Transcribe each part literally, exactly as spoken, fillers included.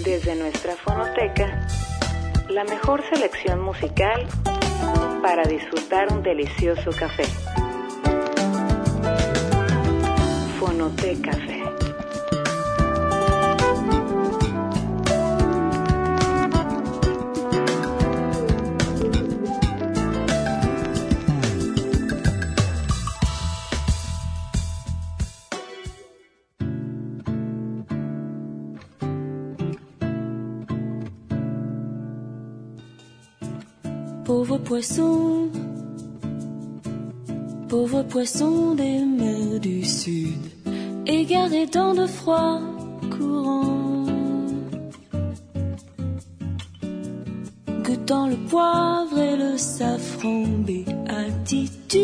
Desde nuestra fonoteca, la mejor selección musical para disfrutar un delicioso café. Fonoteca Café. Pauvre poisson, pauvre poisson des mers du sud, égaré dans de froids courants, goûtant le poivre et le safran, béatitude,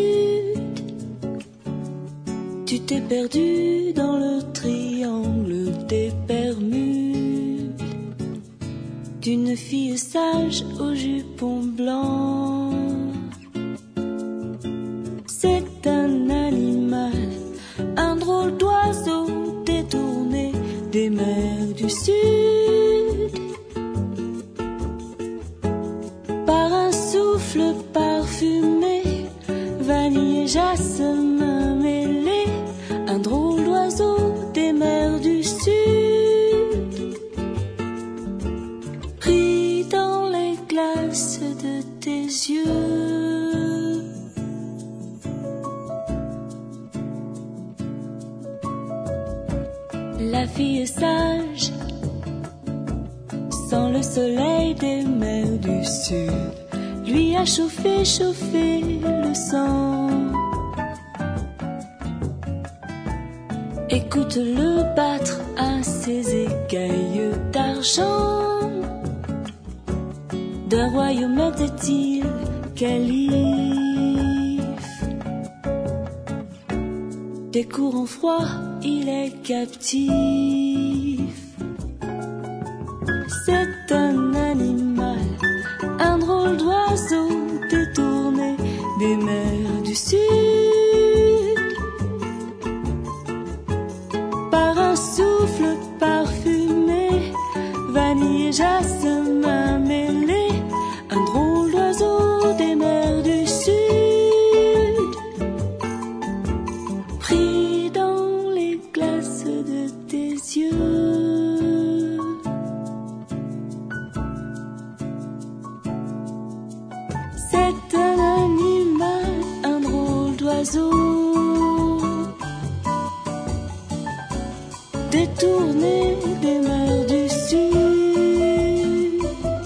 tu t'es perdu dans le triangle des Bermudes, d'une fille sage au jupon blanc. C'est un animal, un drôle d'oiseau détourné des mers du sud, par un souffle parfumé, vanille et jasmin mêlés, un drôle d'oiseau des mers du sud. De tes yeux, la fille est sage, sans le soleil des mers du sud, lui a chauffé, chauffé le sang. Écoute-le battre à ses écailles d'argent. D'un royaume était-il calife, des courants froids il est captif. C'est un animal, un drôle d'oiseau détourné des mers du sud, par un souffle parfumé, vanille et jasmin mêlés, un drôle d'oiseau des mers du sud, pris dans les glaces de tes yeux. C'est un animal, un drôle d'oiseau, détourné des mers du sud,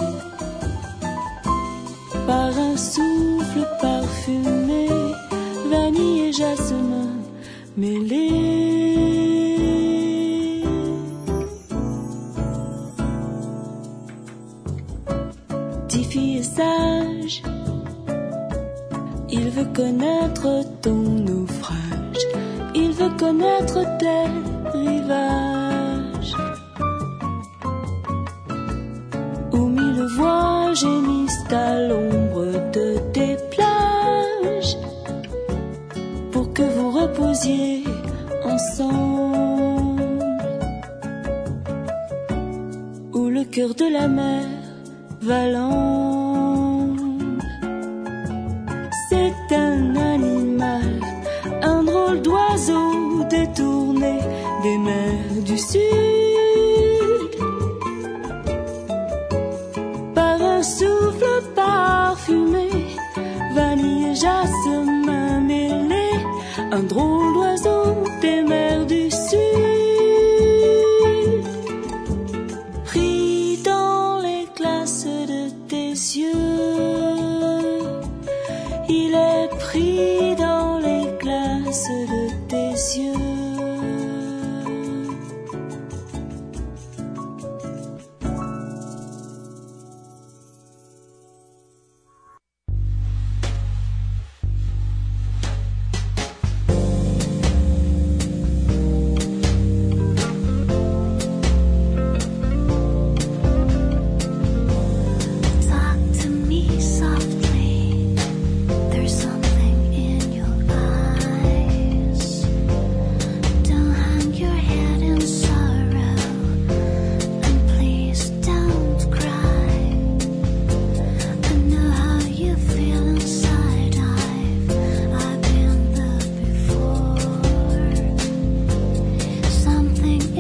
par un souffle parfumé, vanille et jasmin mêlés. Tiffy est sage, il veut connaître ton naufrage, il veut connaître tes rivages, où mille voix gémissent à l'ombre de tes plages, pour que vous reposiez ensemble, où le cœur de la mer valente. C'est un animal, un drôle d'oiseau détourné des mers du sud, par un souffle parfumé, vanille et jasmin mêlés, un drôle d'oiseau des mers du sud, pris dans les glaces de tes yeux. Il est pris dans les glaces de tes yeux.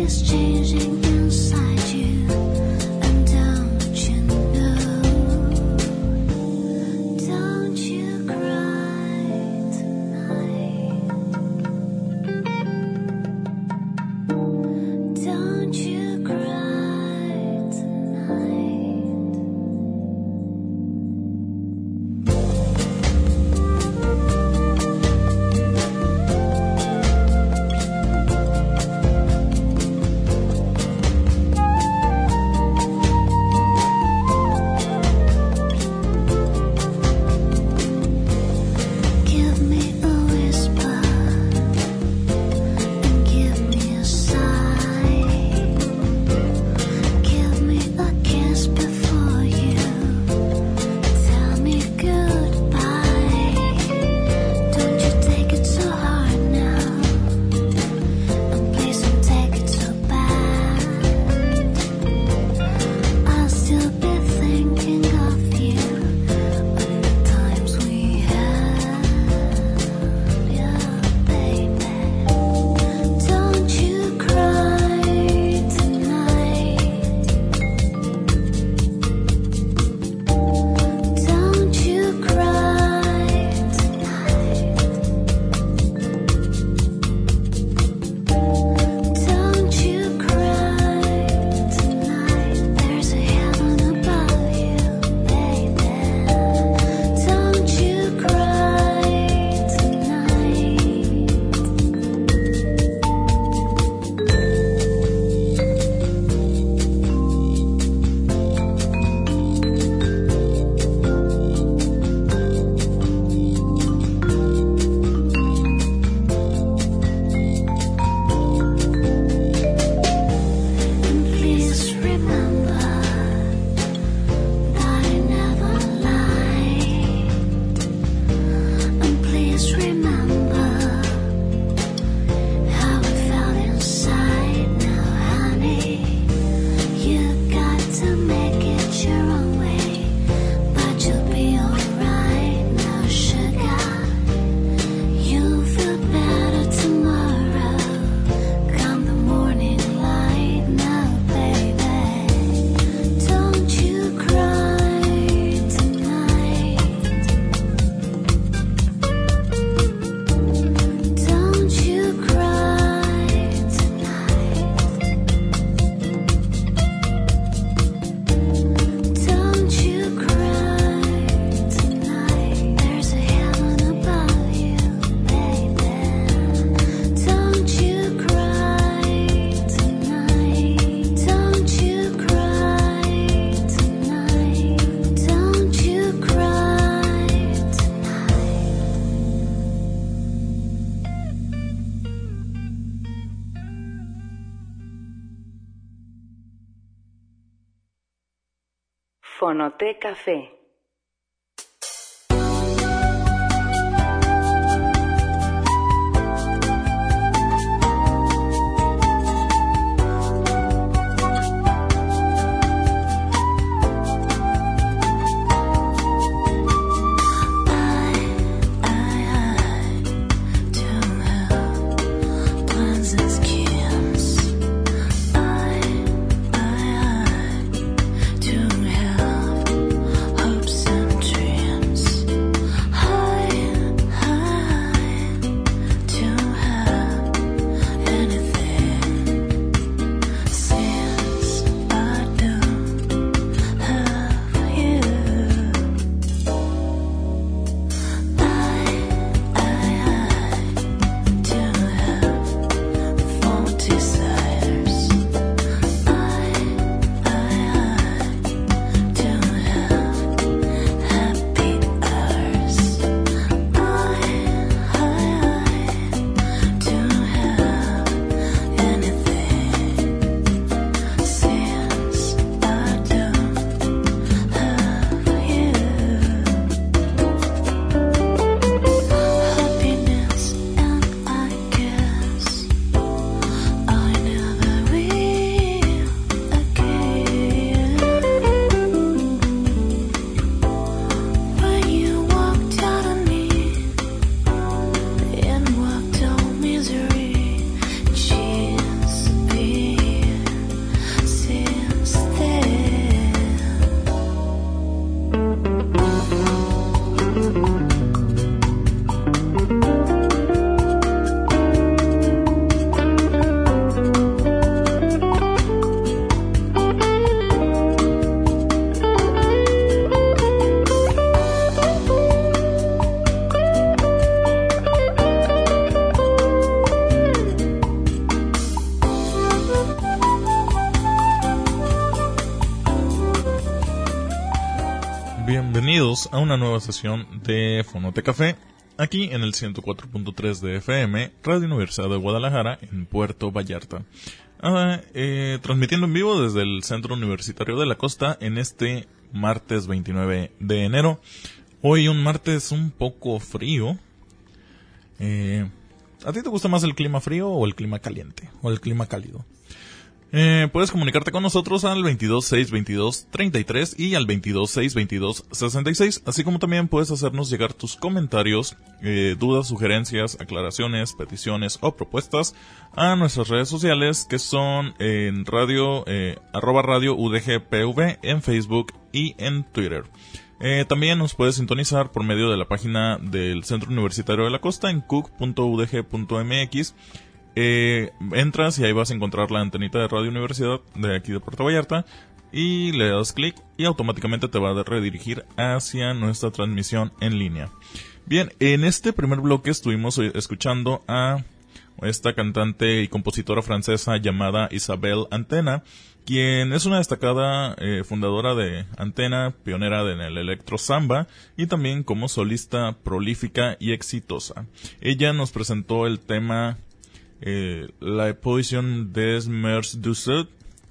Fonoté Café. Hope Bienvenidos a una nueva sesión de Fonote Café, aquí en el ciento cuatro punto tres de F M, Radio Universidad de Guadalajara, en Puerto Vallarta. Ah, eh, transmitiendo en vivo desde el Centro Universitario de la Costa en este martes veintinueve de enero. Hoy un martes un poco frío. Eh, ¿A ti te gusta más el clima frío o el clima caliente? O el clima cálido. Eh, puedes comunicarte con nosotros al veintidós seis veintidós treinta y tres y al veintidós seis veintidós sesenta y seis, así como también puedes hacernos llegar tus comentarios, eh, dudas, sugerencias, aclaraciones, peticiones o propuestas a nuestras redes sociales, que son en radio, eh, arroba radio U D G P V en Facebook y en Twitter. Eh, también nos puedes sintonizar por medio de la página del Centro Universitario de la Costa en cuc punto u d g punto m x. Eh, entras y ahí vas a encontrar la antenita de Radio Universidad de aquí de Puerto Vallarta y le das clic y automáticamente te va a redirigir hacia nuestra transmisión en línea. Bien, en este primer bloque estuvimos escuchando a esta cantante y compositora francesa llamada Isabelle Antena, quien es una destacada eh, fundadora de Antena, pionera en el electro samba y también como solista prolífica y exitosa. Ella nos presentó el tema Eh, la Poison des Mers du Sud,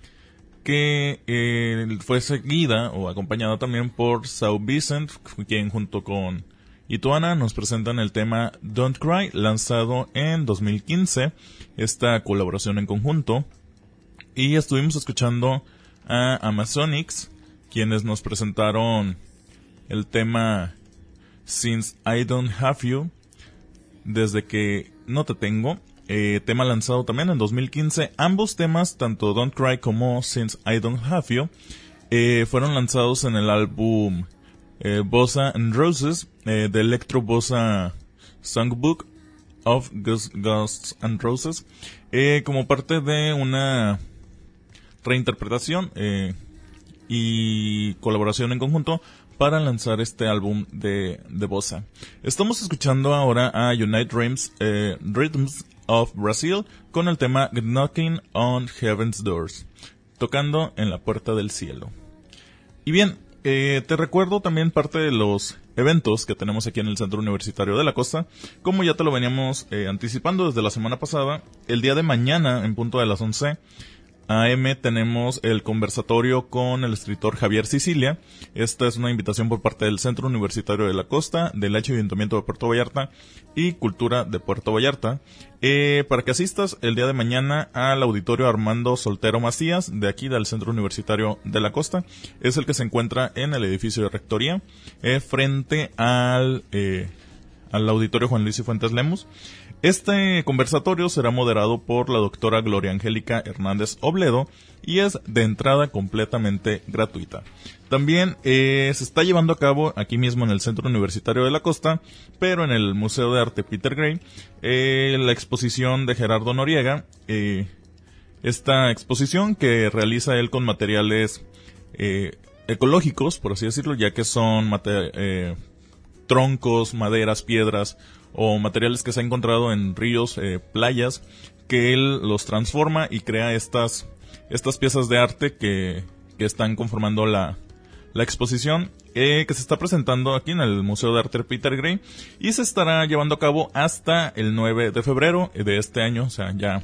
que eh, fue seguida o acompañada también por Saint Vincent, quien junto con Ituana nos presentan el tema Don't Cry, lanzado en dos mil quince, esta colaboración en conjunto. Y estuvimos escuchando a Amazonics, quienes nos presentaron el tema Since I Don't Have You, desde que no te tengo. Eh, tema lanzado también en dos mil quince. Ambos temas, tanto Don't Cry como Since I Don't Have You, eh, fueron lanzados en el álbum eh, Bossa and Roses, eh, de Electro Bossa Songbook of Ghosts, Ghosts and Roses, eh, como parte de una reinterpretación eh, y colaboración en conjunto para lanzar este álbum de, de Bossa. Estamos escuchando ahora a United Dreams, eh, Rhythms of Brazil, con el tema Knocking on Heaven's Doors, tocando en la puerta del cielo. Y bien, eh, te recuerdo también parte de los eventos que tenemos aquí en el Centro Universitario de la Costa. Como ya te lo veníamos eh, anticipando desde la semana pasada, el día de mañana, en punto de las once a eme, tenemos el conversatorio con el escritor Javier Sicilia. Esta es una invitación por parte del Centro Universitario de la Costa, del Ayuntamiento de Puerto Vallarta y Cultura de Puerto Vallarta, eh, para que asistas el día de mañana al auditorio Armando Soltero Macías, de aquí del Centro Universitario de la Costa. Es el que se encuentra en el edificio de Rectoría, eh, frente al, eh, al auditorio Juan Luis y Fuentes Lemus. Este conversatorio será moderado por la doctora Gloria Angélica Hernández Obledo y es de entrada completamente gratuita. También eh, se está llevando a cabo aquí mismo en el Centro Universitario de la Costa, pero en el Museo de Arte Peter Gray, eh, la exposición de Gerardo Noriega. Eh, esta exposición que realiza él con materiales eh, ecológicos, por así decirlo, ya que son mate- eh, troncos, maderas, piedras o materiales que se ha encontrado en ríos, eh, playas, que él los transforma y crea estas estas piezas de arte que, que están conformando la, la exposición, eh, que se está presentando aquí en el Museo de Arte Peter Gray y se estará llevando a cabo hasta el nueve de febrero de este año, o sea, ya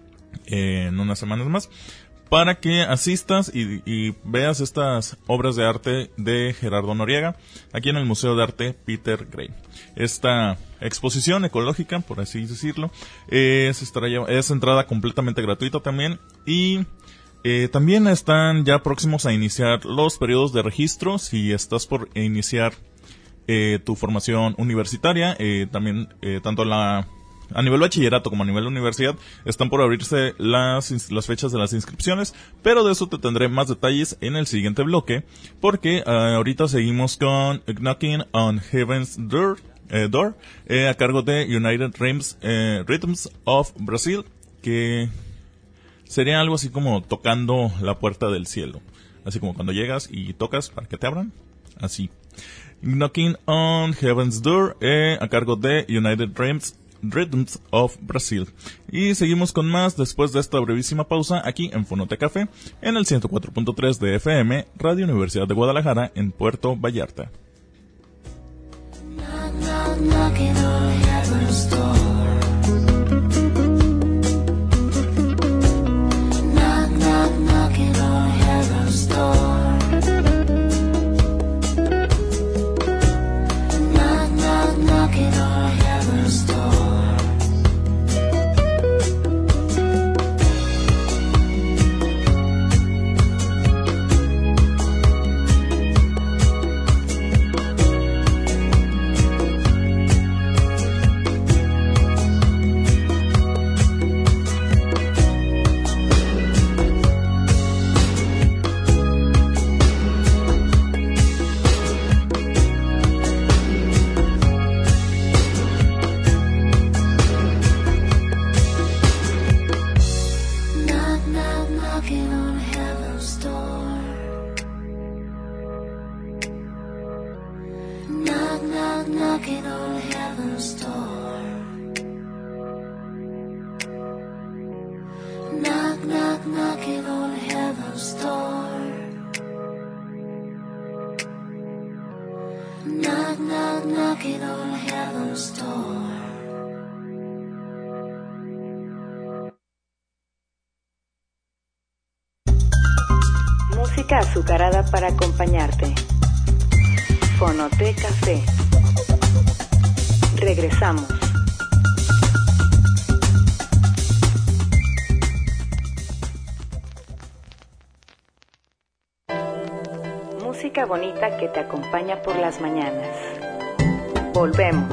eh, en unas semanas más, para que asistas y, y veas estas obras de arte de Gerardo Noriega aquí en el Museo de Arte Peter Gray. Esta exposición ecológica, por así decirlo, eh, se estará llev- es entrada completamente gratuita también, y eh, también están ya próximos a iniciar los periodos de registro. Si estás por iniciar eh, tu formación universitaria, eh, también eh, tanto la a nivel bachillerato como a nivel universidad, están por abrirse las, las fechas de las inscripciones, pero de eso te tendré más detalles en el siguiente bloque, porque uh, ahorita seguimos con Knocking on Heaven's Door, eh, door eh, a cargo de United Dreams, eh, Rhythms of Brazil, que sería algo así como tocando la puerta del cielo, así como cuando llegas y tocas para que te abran, así. Knocking on Heaven's Door, eh, a cargo de United Dreams, Rhythms of Brazil. Y seguimos con más después de esta brevísima pausa aquí en Fonote Café, en el ciento cuatro punto tres de F M, Radio Universidad de Guadalajara, en Puerto Vallarta. knock, knocking on heaven's door. Knock, knock, knocking on heaven's door. Knock, knock, knocking on heaven's door. Música azucarada para acompañarte. Fonote Café. Regresamos. Música bonita que te acompaña por las mañanas. Volvemos.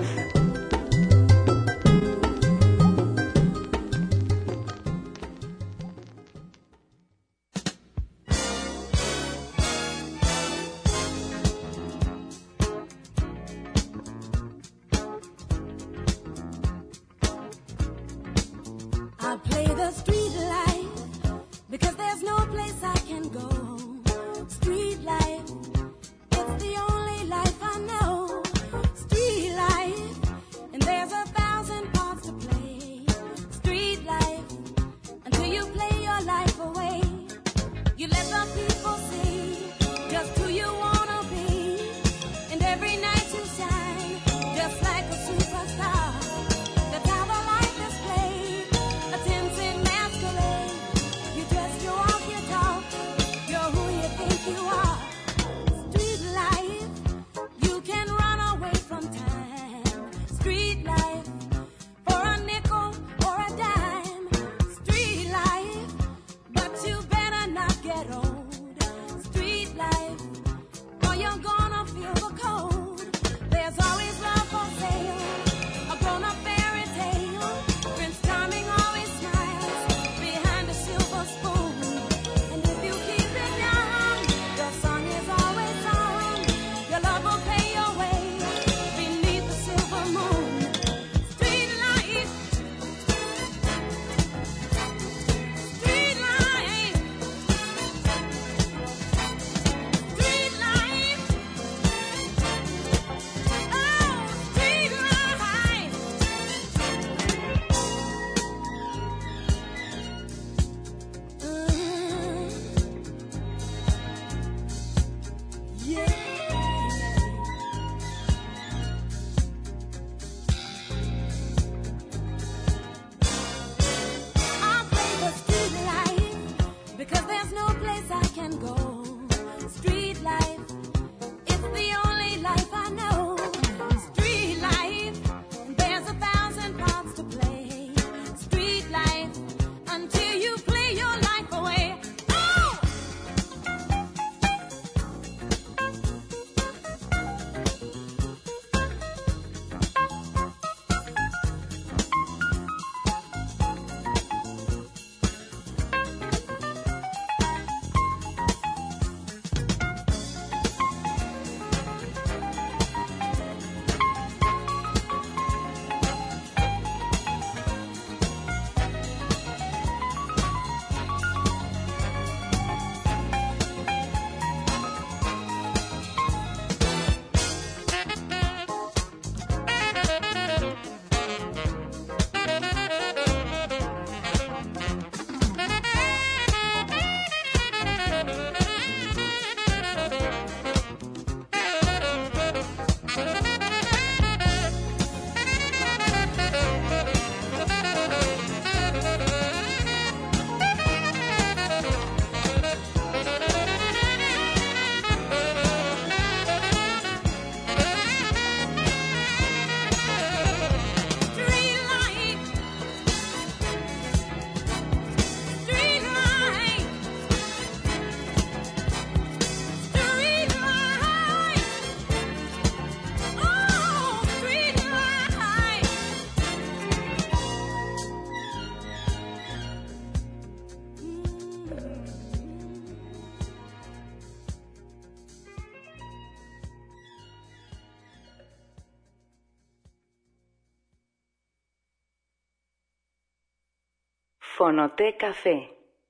Fonoteca Café.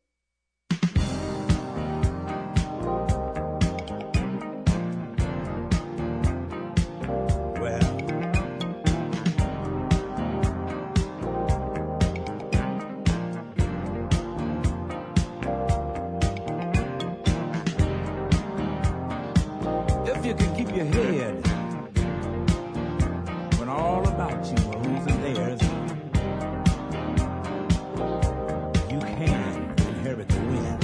If you can keep your head when all about you are losing theirs, you can inherit the wind.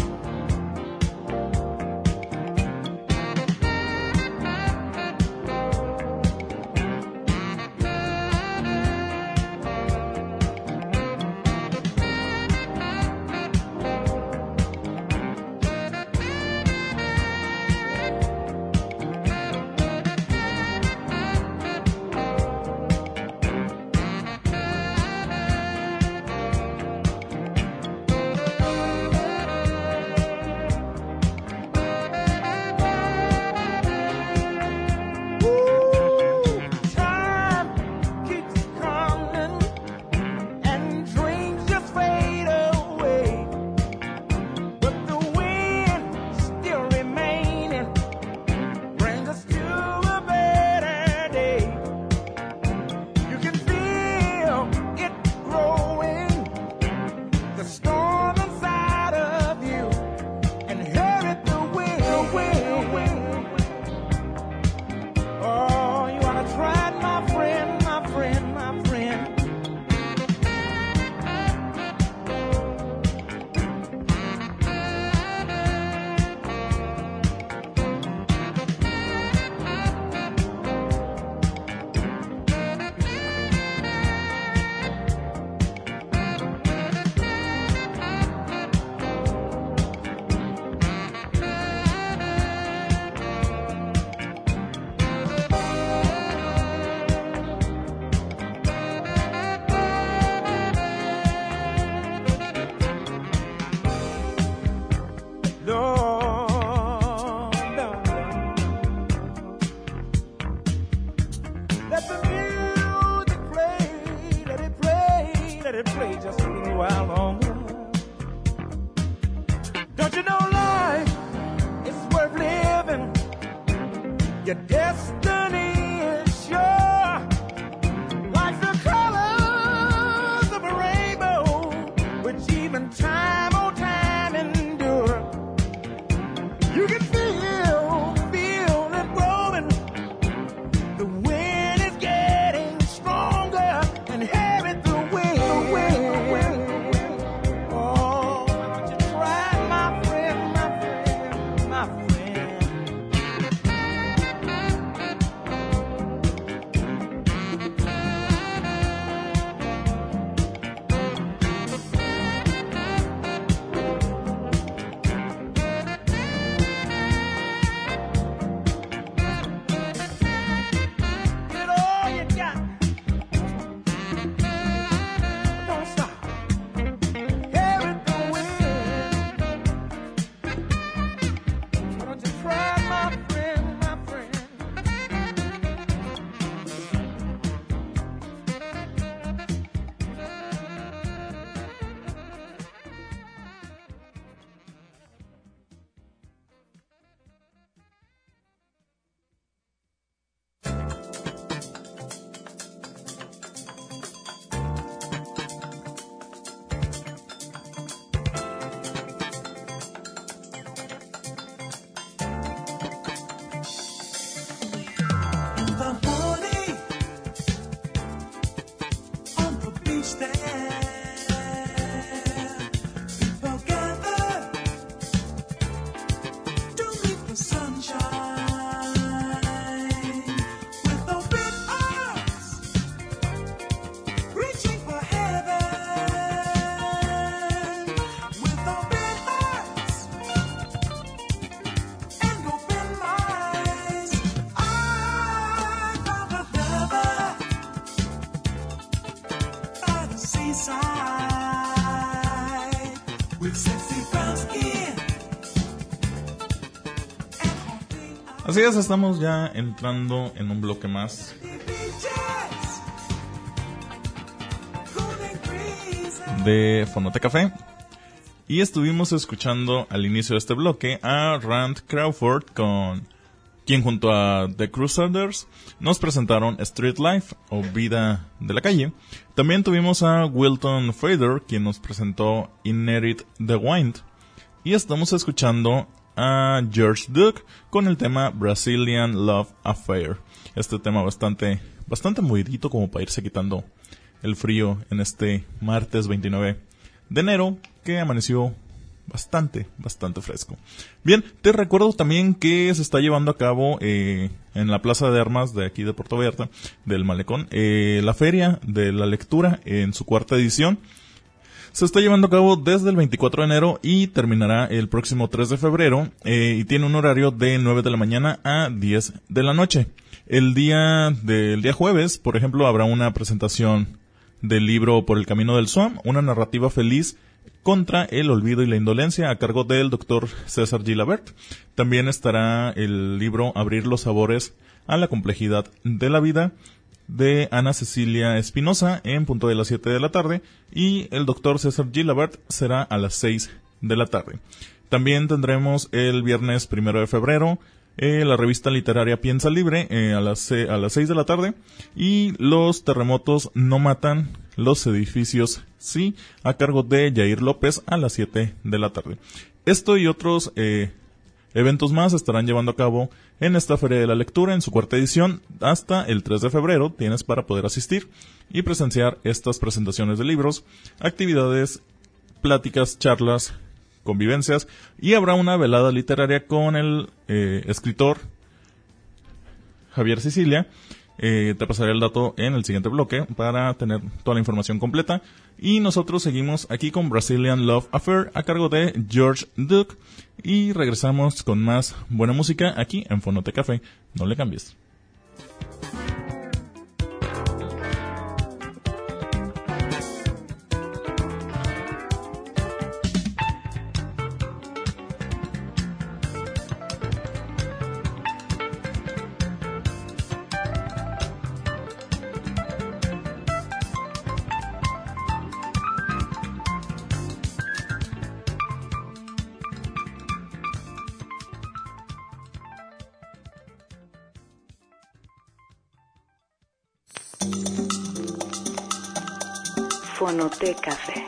Así es, estamos ya entrando en un bloque más de Fonote Café. Y estuvimos escuchando al inicio de este bloque a Rand Crawford, con quien junto a The Crusaders nos presentaron Street Life o Vida de la Calle. También tuvimos a Wilton Fader, quien nos presentó Inherit the Wind. Y estamos escuchando a George Duke con el tema Brazilian Love Affair. Este tema bastante, bastante movidito como para irse quitando el frío en este martes veintinueve de enero, que amaneció bastante, bastante fresco. Bien, te recuerdo también que se está llevando a cabo eh, en la Plaza de Armas de aquí de Puerto Vallarta, del Malecón, eh, la Feria de la Lectura en su cuarta edición. Se está llevando a cabo desde el veinticuatro de enero y terminará el próximo tres de febrero, eh, y tiene un horario de nueve de la mañana a diez de la noche. El día del día jueves, por ejemplo, habrá una presentación del libro Por el Camino del Swam, una narrativa feliz contra el olvido y la indolencia, a cargo del doctor César Gilabert. También estará el libro Abrir los sabores a la complejidad de la vida, de Ana Cecilia Espinosa, en punto de las siete de la tarde, y el doctor César Gilabert será a las seis de la tarde. También tendremos el viernes primero de febrero Eh, la revista literaria Piensa Libre eh, a las a las seis de la tarde, y Los terremotos no matan, los edificios sí, a cargo de Yair López a las siete de la tarde. Esto y otros eh, eventos más estarán llevando a cabo en esta Feria de la Lectura en su cuarta edición. Hasta el tres de febrero tienes para poder asistir y presenciar estas presentaciones de libros, actividades, pláticas, charlas, convivencias, y habrá una velada literaria con el eh, escritor Javier Sicilia. Eh, te pasaré el dato en el siguiente bloque para tener toda la información completa. Y nosotros seguimos aquí con Brazilian Love Affair a cargo de George Duke, y regresamos con más buena música aquí en Fonote Café. No le cambies. Fonote Café.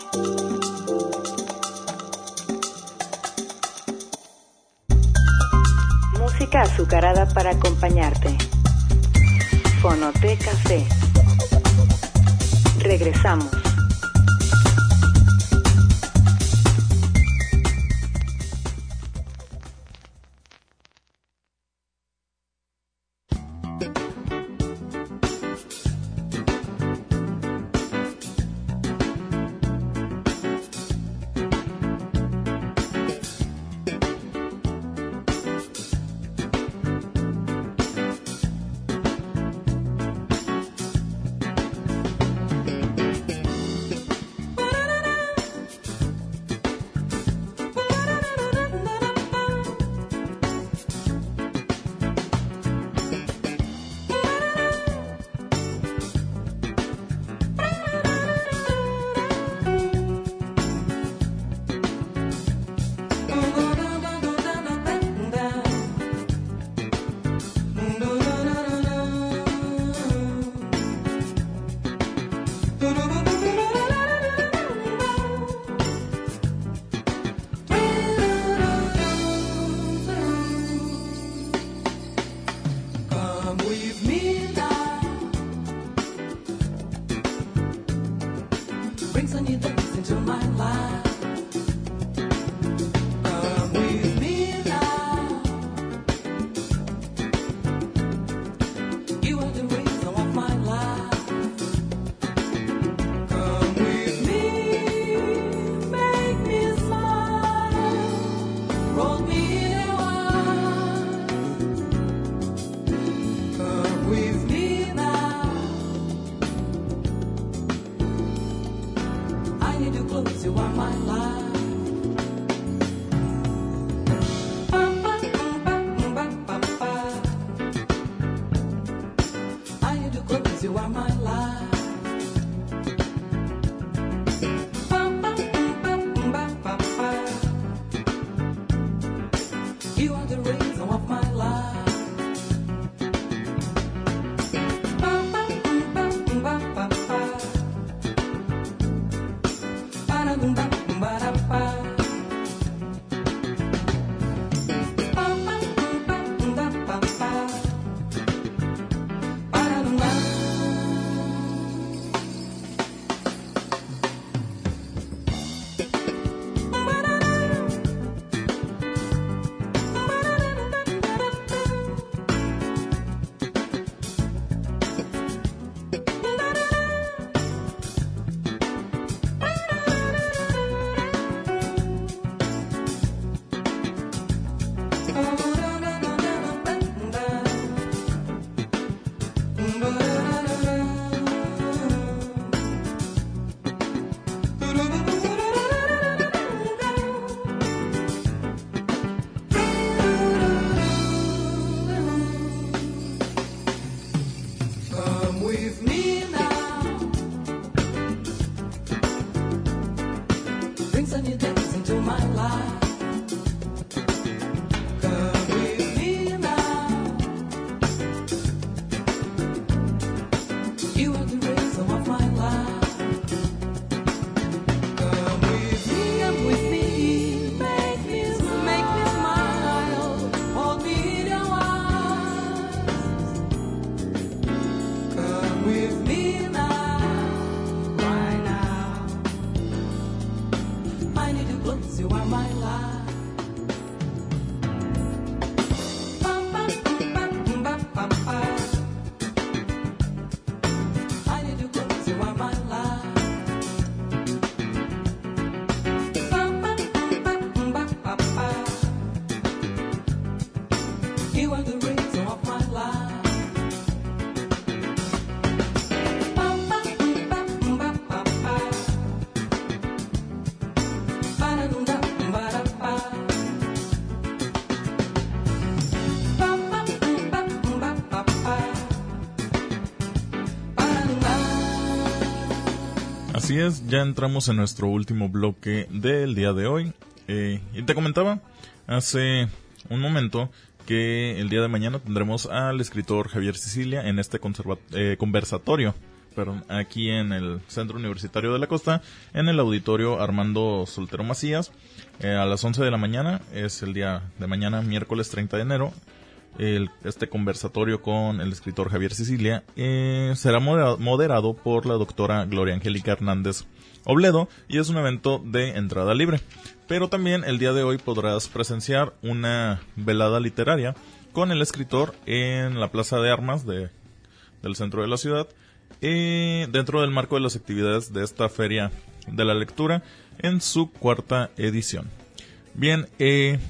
Música azucarada para acompañarte. Fonote Café. Regresamos. You are the reason of my life. Así es, ya entramos en nuestro último bloque del día de hoy. Eh, y te comentaba hace un momento que el día de mañana tendremos al escritor Javier Sicilia en este conserva- eh, conversatorio, perdón, aquí en el Centro Universitario de la Costa, en el auditorio Armando Soltero Macías, eh, a las once de la mañana. Es el día de mañana, miércoles treinta de enero. El, este conversatorio con el escritor Javier Sicilia eh, será moderado, moderado por la doctora Gloria Angélica Hernández Obledo y es un evento de entrada libre. Pero también el día de hoy podrás presenciar una velada literaria con el escritor en la Plaza de Armas de, del centro de la ciudad, eh, dentro del marco de las actividades de esta Feria de la Lectura en su cuarta edición. Bien, eh...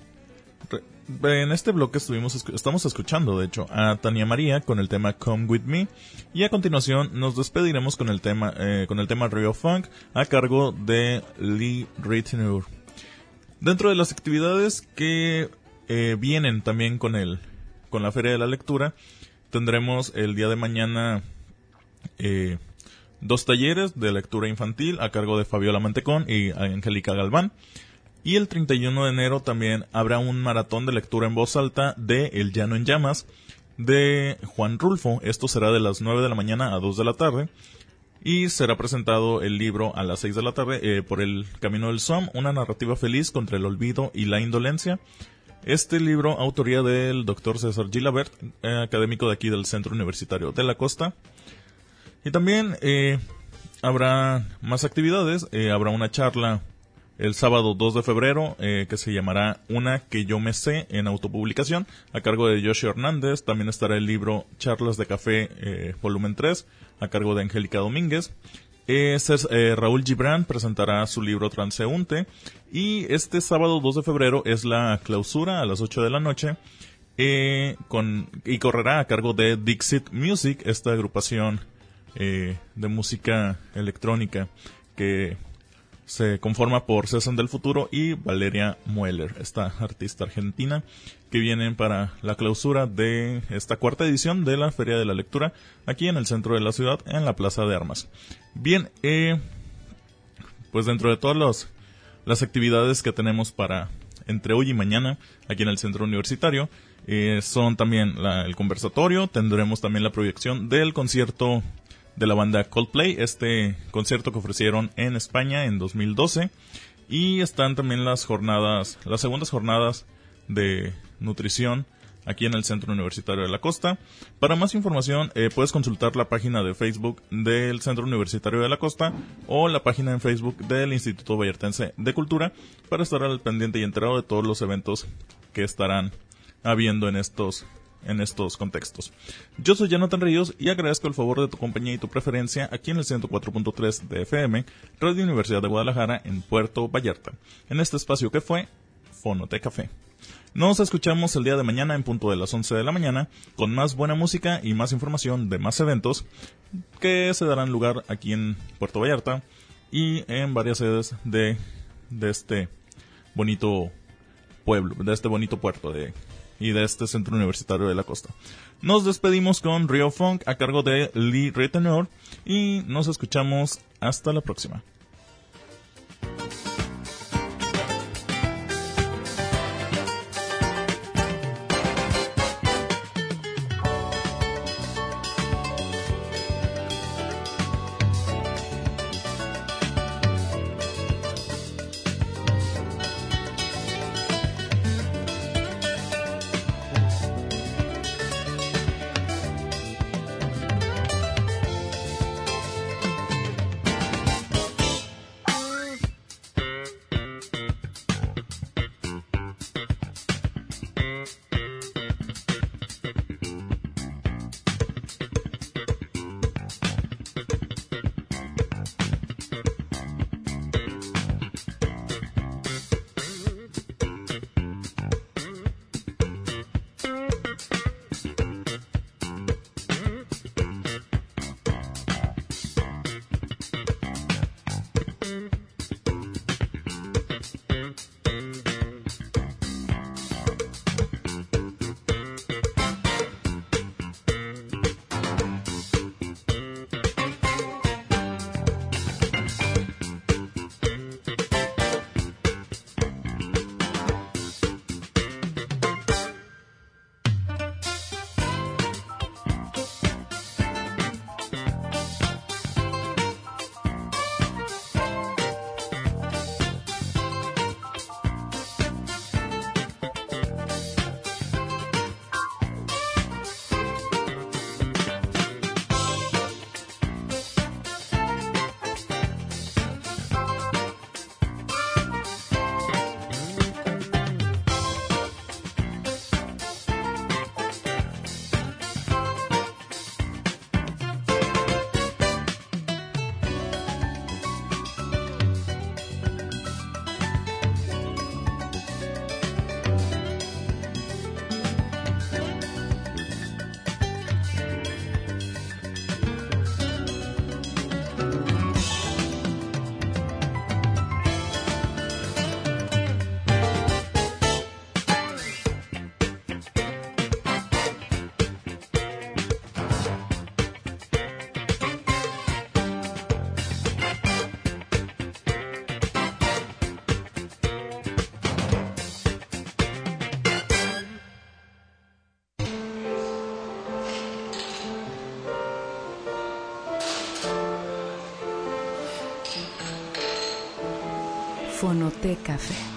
en este bloque estuvimos estamos escuchando, de hecho, a Tania María con el tema Come With Me, y a continuación nos despediremos con el tema eh, con el tema Rio Funk a cargo de Lee Ritenour. Dentro de las actividades que eh, vienen también con el con la Feria de la Lectura, tendremos el día de mañana eh, dos talleres de lectura infantil a cargo de Fabiola Mantecón y Angélica Galván. Y el treinta y uno de enero también habrá un maratón de lectura en voz alta de El Llano en Llamas de Juan Rulfo. Esto será de las nueve de la mañana a dos de la tarde. Y será presentado el libro a las seis de la tarde eh, por El Camino del Somme, una narrativa feliz contra el olvido y la indolencia. Este libro, autoría del doctor César Gilabert, eh, académico de aquí del Centro Universitario de la Costa. Y también eh, habrá más actividades. Eh, habrá una charla el sábado dos de febrero, eh, que se llamará Una que yo me sé, en autopublicación, a cargo de Joshua Hernández. También estará el libro Charlas de Café, eh, volumen tres, a cargo de Angélica Domínguez. Eh, eh, Raúl Gibran presentará su libro Transeúnte. Y este sábado dos de febrero es la clausura a las ocho de la noche, eh, con, y correrá a cargo de Dixit Music, esta agrupación eh, de música electrónica que se conforma por César del Futuro y Valeria Mueller, esta artista argentina, que vienen para la clausura de esta cuarta edición de la Feria de la Lectura aquí en el centro de la ciudad, en la Plaza de Armas. Bien, eh, pues dentro de todas los, las actividades que tenemos para entre hoy y mañana aquí en el Centro Universitario. Eh, son también la, el conversatorio, tendremos también la proyección del concierto de la banda Coldplay, este concierto que ofrecieron en España en dos mil doce, y están también las jornadas, las segundas jornadas de nutrición aquí en el Centro Universitario de la Costa. Para más información eh, puedes consultar la página de Facebook del Centro Universitario de la Costa o la página en Facebook del Instituto Vallartense de Cultura para estar al pendiente y enterado de todos los eventos que estarán habiendo en estos en estos contextos. Yo soy Jonathan Ríos y agradezco el favor de tu compañía y tu preferencia aquí en el ciento cuatro punto tres de F M, Radio Universidad de Guadalajara en Puerto Vallarta, en este espacio que fue Fonote Café. Nos escuchamos el día de mañana en punto de las once de la mañana con más buena música y más información de más eventos que se darán lugar aquí en Puerto Vallarta y en varias sedes de, de este bonito pueblo, de este bonito puerto de y de este Centro Universitario de la Costa. Nos despedimos con Rio Funk a cargo de Lee Ritenour y nos escuchamos hasta la próxima. Fonote Café.